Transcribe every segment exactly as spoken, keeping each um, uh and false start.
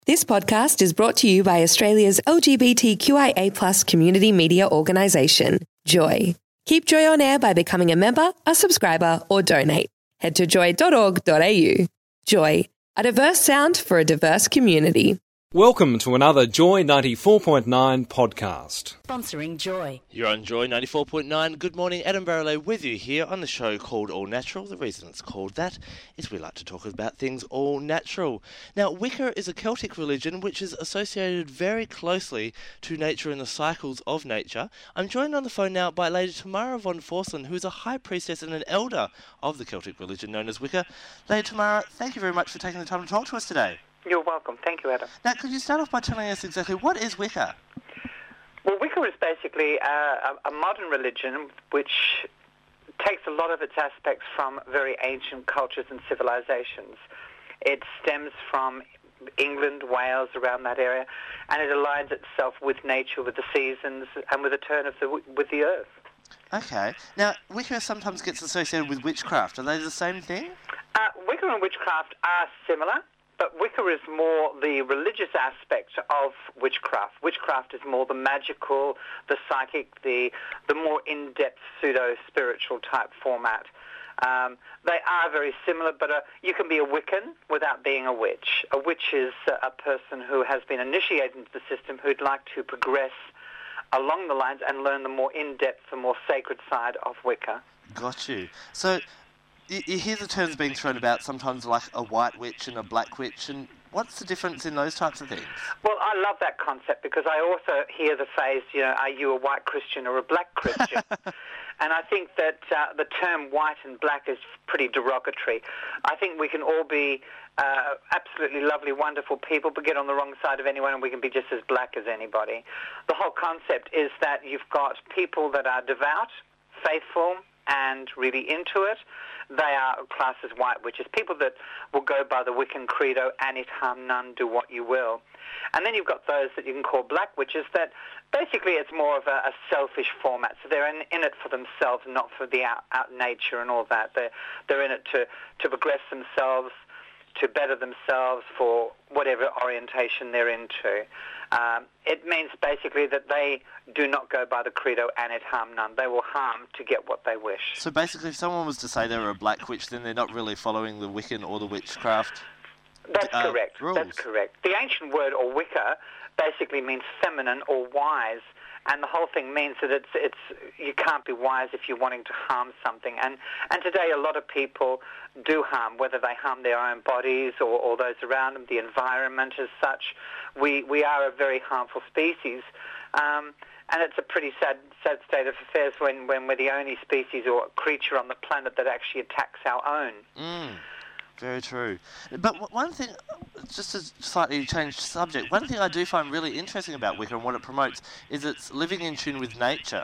This podcast is brought to you by Australia's L G B T Q I A plus community media organisation, Joy. Keep Joy on air by becoming a member, a subscriber or donate. Head to joy dot org dot a u. Joy, a diverse sound for a diverse community. Welcome to another Joy ninety-four point nine podcast. Sponsoring Joy. You're on Joy ninety-four point nine. Good morning, Adam Barlow with you here on the show called All Natural. The reason it's called that is we like to talk about things all natural. Now, Wicca is a Celtic religion which is associated very closely to nature and the cycles of nature. I'm joined on the phone now by Lady Tamara von Forslund, who is a high priestess and an elder of the Celtic religion known as Wicca. Lady Tamara, thank you very much for taking the time to talk to us today. You're welcome. Thank you, Adam. Now, could you start off by telling us exactly what is Wicca? Well, Wicca is basically a, a, a modern religion which takes a lot of its aspects from very ancient cultures and civilizations. It stems from England, Wales, around that area, and it aligns itself with nature, with the seasons, and with the turn of the with the earth. Okay. Now, Wicca sometimes gets associated with witchcraft. Are they the same thing? Uh, Wicca and witchcraft are similar. But Wicca is more the religious aspect of witchcraft. Witchcraft is more the magical, the psychic, the the more in-depth pseudo-spiritual type format. Um, they are very similar, but uh, you can be a Wiccan without being a witch. A witch is a person who has been initiated into the system who'd like to progress along the lines and learn the more in-depth, the more sacred side of Wicca. Got you. So you hear the terms being thrown about, sometimes like a white witch and a black witch, and what's the difference in those types of things? Well, I love that concept because I also hear the phrase, you know, are you a white Christian or a black Christian? And I think that uh, the term white and black is pretty derogatory. I think we can all be uh, absolutely lovely, wonderful people, but get on the wrong side of anyone and we can be just as black as anybody. The whole concept is that you've got people that are devout, faithful, and really into it. They are classed as white witches, people that will go by the Wiccan credo, and it harm none, do what you will. And then you've got those that you can call black witches that basically it's more of a, a selfish format. So they're in, in it for themselves, not for the out, out nature and all that. They're, they're in it to, to progress themselves, to better themselves for whatever orientation they're into. Um, it means basically that they do not go by the credo and it harm none. They will harm to get what they wish. So basically if someone was to say they were a black witch, then they're not really following the Wiccan or the witchcraft That's uh, correct. rules. That's correct. The ancient word, or Wicca, basically means feminine or wise. And the whole thing means that it's it's you can't be wise if you're wanting to harm something. And and today a lot of people do harm, whether they harm their own bodies or, or those around them, the environment as such. We we are a very harmful species. Um, and it's a pretty sad sad state of affairs when, when we're the only species or creature on the planet that actually attacks our own. Mm. Very true. But one thing, just to slightly change subject, one thing I do find really interesting about Wicca and what it promotes is it's living in tune with nature.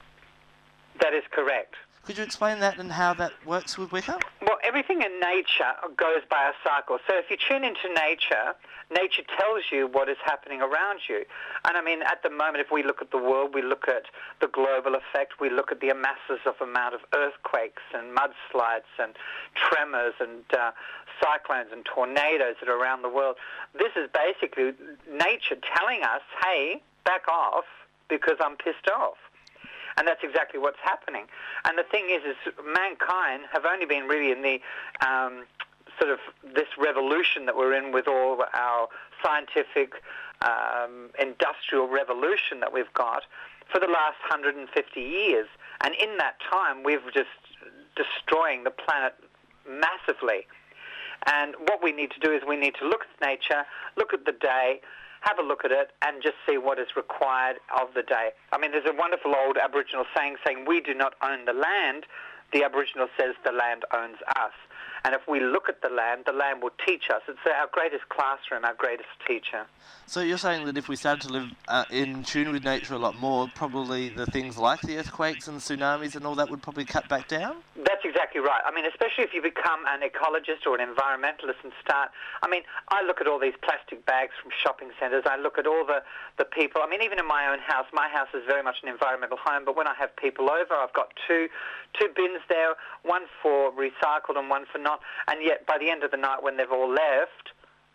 That is correct. Could you explain that and how that works with Wicca? Well, everything in nature goes by a cycle. So if you tune into nature, nature tells you what is happening around you. And I mean, at the moment, if we look at the world, we look at the global effect, we look at the masses of amount of earthquakes and mudslides and tremors and uh, cyclones and tornadoes that are around the world. This is basically nature telling us, hey, back off because I'm pissed off. And that's exactly what's happening. And the thing is, is mankind have only been really in the um, sort of this revolution that we're in with all our scientific, um, industrial revolution that we've got for the last one hundred fifty years. And in that time, we've just destroying the planet massively. And what we need to do is we need to look at nature, look at the day, have a look at it and just see what is required of the day. I mean, there's a wonderful old Aboriginal saying saying we do not own the land. The Aboriginal says the land owns us. And if we look at the land, the land will teach us. It's our greatest classroom, our greatest teacher. So you're saying that if we started to live uh, in tune with nature a lot more, probably the things like the earthquakes and the tsunamis and all that would probably cut back down? That's exactly right. I mean, especially if you become an ecologist or an environmentalist and start... I mean, I look at all these plastic bags from shopping centres. I look at all the, the people. I mean, even in my own house, my house is very much an environmental home, but when I have people over, I've got two two bins there, one for recycled and one for not. And yet, by the end of the night, when they've all left,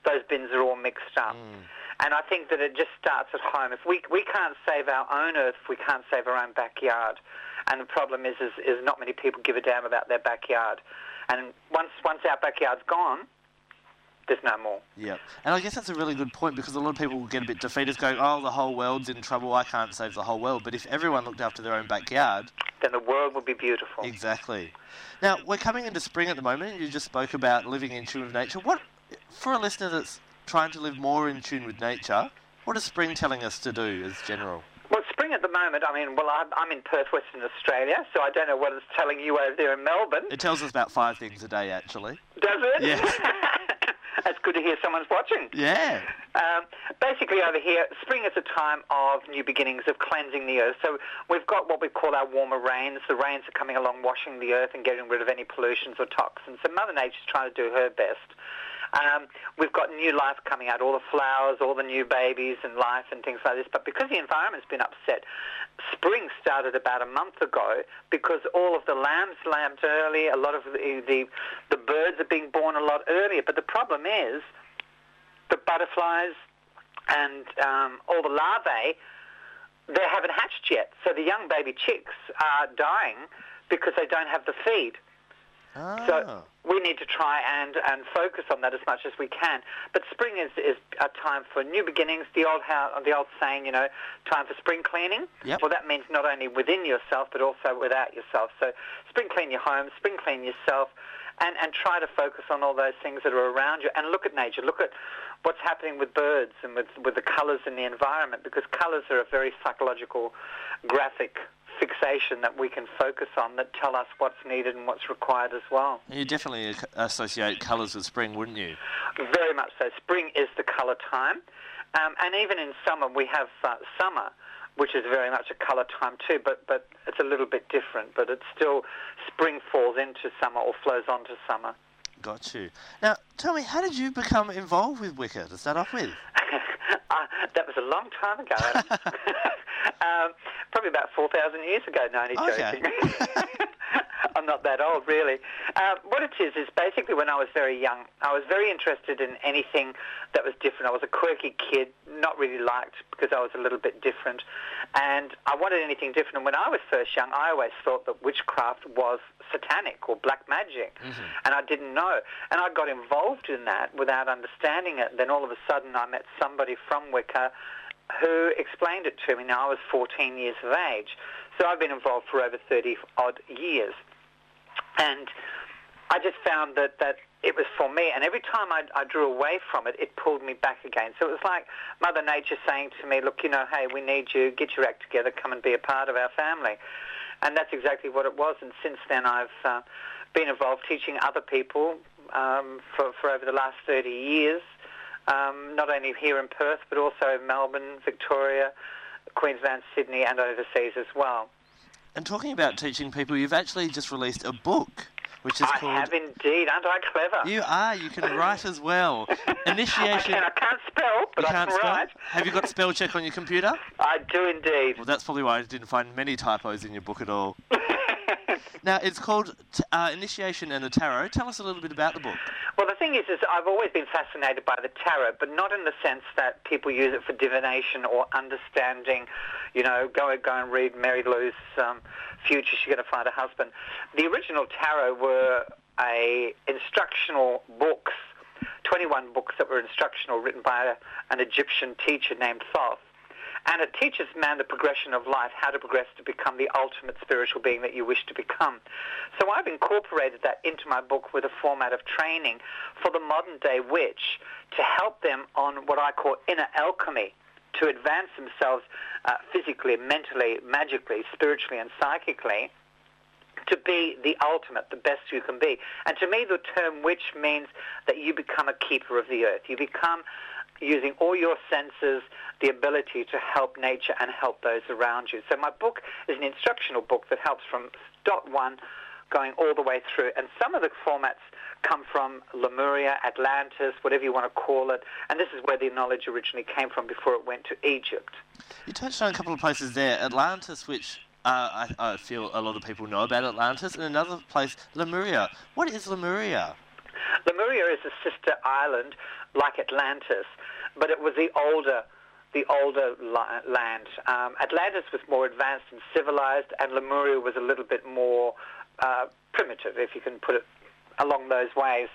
those bins are all mixed up. Mm. And I think that it just starts at home. If we we can't save our own earth, we can't save our own backyard. And the problem is, is, is not many people give a damn about their backyard. And once once our backyard's gone, there's no more. Yeah, and I guess that's a really good point, because a lot of people will get a bit defeated going, oh, the whole world's in trouble, I can't save the whole world. But if everyone looked after their own backyard... then the world would be beautiful. Exactly. Now, we're coming into spring at the moment, and you just spoke about living in tune with nature. What, for a listener that's trying to live more in tune with nature, what is spring telling us to do as general? Well, spring at the moment, I mean, well, I'm, I'm in Perth, Western Australia, so I don't know what it's telling you over there in Melbourne. It tells us about five things a day, actually. Does it? Yes. That's good to hear someone's watching. Yeah. Um, basically, over here, spring is a time of new beginnings, of cleansing the earth. So we've got what we call our warmer rains. The rains are coming along, washing the earth and getting rid of any pollutions or toxins. So Mother Nature's trying to do her best. Um, we've got new life coming out, all the flowers, all the new babies and life and things like this. But because the environment's been upset, spring started about a month ago because all of the lambs lambed early, a lot of the, the, the birds are being born a lot earlier. But the problem is the butterflies and um, all the larvae, they haven't hatched yet. So the young baby chicks are dying because they don't have the feed. Ah. So we need to try and, and focus on that as much as we can. But spring is, is a time for new beginnings. The old how, the old saying, you know, time for spring cleaning. Yep. Well, that means not only within yourself, but also without yourself. So spring clean your home, spring clean yourself, and, and try to focus on all those things that are around you. And look at nature. Look at what's happening with birds and with, with the colours in the environment, because colours are a very psychological, graphic fixation that we can focus on that tell us what's needed and what's required as well. You definitely associate colours with spring, wouldn't you? Very much so. Spring is the colour time. Um, and even in summer, we have uh, summer, which is very much a colour time too, but, but it's a little bit different. But it's still, spring falls into summer or flows onto summer. Got you. Now, tell me, how did you become involved with Wicca to start off with? uh, that was a long time ago, Adam. um, probably about four thousand years ago, no, only Okay. joking. I'm not that old, really. Uh, what it is, is basically when I was very young, I was very interested in anything that was different. I was a quirky kid, not really liked because I was a little bit different. And I wanted anything different. And when I was first young, I always thought that witchcraft was satanic or black magic. Mm-hmm. And I didn't know. And I got involved in that without understanding it. Then all of a sudden I met somebody from Wicca who explained it to me. Now, I was fourteen years of age. So I've been involved for over thirty-odd years. And I just found that, that it was for me. And every time I, I drew away from it, it pulled me back again. So it was like Mother Nature saying to me, look, you know, hey, we need you. Get your act together. Come and be a part of our family. And that's exactly what it was. And since then, I've uh, been involved teaching other people um, for, for over the last thirty years, um, not only here in Perth, but also in Melbourne, Victoria, Queensland, Sydney, and overseas as well. And talking about teaching people, you've actually just released a book, which is I called... I have indeed. Aren't I clever? You are. You can write as well. Initiation... I, can, I can't spell, but you I can't can spell? write. Have you got spell check on your computer? I do indeed. Well, that's probably why I didn't find many typos in your book at all. Now, it's called t- uh, Initiation and the Tarot. Tell us a little bit about the book. Well, the thing is, is I've always been fascinated by the tarot, but not in the sense that people use it for divination or understanding, you know, go go and read Mary Lou's um, future, she's going to find a husband. The original tarot were a instructional books, twenty-one books that were instructional, written by a, an Egyptian teacher named Thoth. And it teaches man the progression of life, how to progress to become the ultimate spiritual being that you wish to become. So I've incorporated that into my book with a format of training for the modern-day witch to help them on what I call inner alchemy, to advance themselves uh, physically, mentally, magically, spiritually, and psychically, to be the ultimate, the best you can be. And to me, the term witch means that you become a keeper of the earth. You become, using all your senses, the ability to help nature and help those around you. So my book is an instructional book that helps from dot one going all the way through. And some of the formats come from Lemuria, Atlantis, whatever you want to call it. And this is where the knowledge originally came from before it went to Egypt. You touched on a couple of places there. Atlantis, which uh, I, I feel a lot of people know about Atlantis, and another place, Lemuria. What is Lemuria? Lemuria is a sister island like Atlantis, but it was the older the older land. Um, Atlantis was more advanced and civilized, and Lemuria was a little bit more uh, primitive, if you can put it along those ways.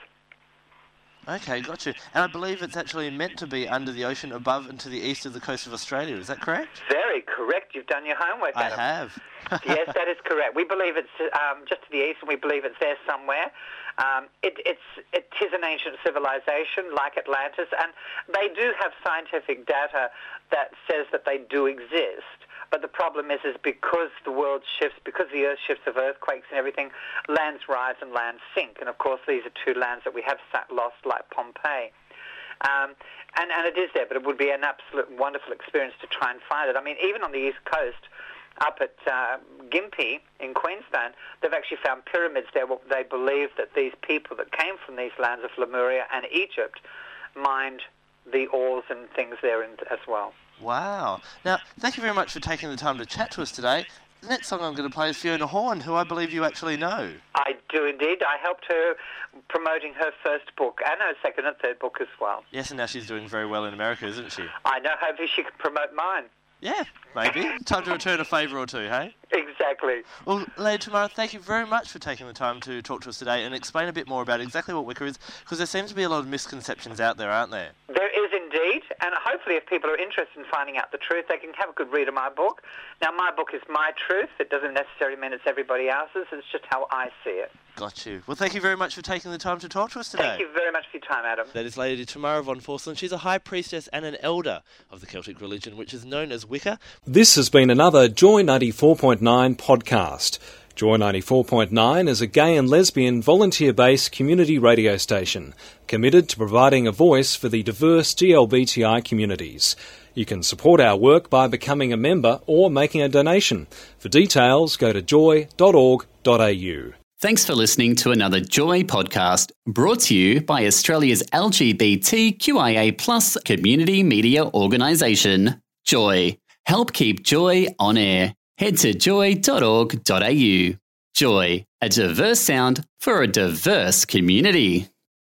Okay, got you. And I believe it's actually meant to be under the ocean above and to the east of the coast of Australia. Is that correct? Very correct. You've done your homework, Adam. I have. Yes, that is correct. We believe it's um, just to the east, and we believe it's there somewhere. Um, it, it's, it is an ancient civilization like Atlantis, and they do have scientific data that says that they do exist. But the problem is, is because the world shifts, because the earth shifts of earthquakes and everything, lands rise and lands sink. And, of course, these are two lands that we have lost, like Pompeii. Um, and, and it is there, but it would be an absolute wonderful experience to try and find it. I mean, even on the east coast, up at uh, Gympie in Queensland, they've actually found pyramids there. Well, they believe that these people that came from these lands of Lemuria and Egypt mined the ores and things there in, as well. Wow. Now, thank you very much for taking the time to chat to us today. The next song I'm going to play is Fiona Horn, who I believe you actually know. I do indeed. I helped her promoting her first book and her second and third book as well. Yes, and now she's doing very well in America, isn't she? I know. Hopefully she can promote mine. Yeah, maybe. Time to return a favour or two, hey? Exactly. Well, Lady Tamara, thank you very much for taking the time to talk to us today and explain a bit more about exactly what Wicca is, because there seems to be a lot of misconceptions out there, aren't there? There is indeed, and hopefully if people are interested in finding out the truth, they can have a good read of my book. Now, my book is my truth. It doesn't necessarily mean it's everybody else's. It's just how I see it. Got you. Well, thank you very much for taking the time to talk to us today. Thank you very much for your time, Adam. That is Lady Tamara von Forslund. She's a high priestess and an elder of the Celtic religion, which is known as Wicca. This has been another Joy ninety-four point nine podcast. Joy ninety-four point nine is a gay and lesbian volunteer-based community radio station committed to providing a voice for the diverse G L B T I communities. You can support our work by becoming a member or making a donation. For details, go to joy dot org dot a u. Thanks for listening to another Joy podcast brought to you by Australia's L G B T Q I A plus community media organisation, Joy. Help keep Joy on air. Head to joy dot org dot a u. Joy, a diverse sound for a diverse community.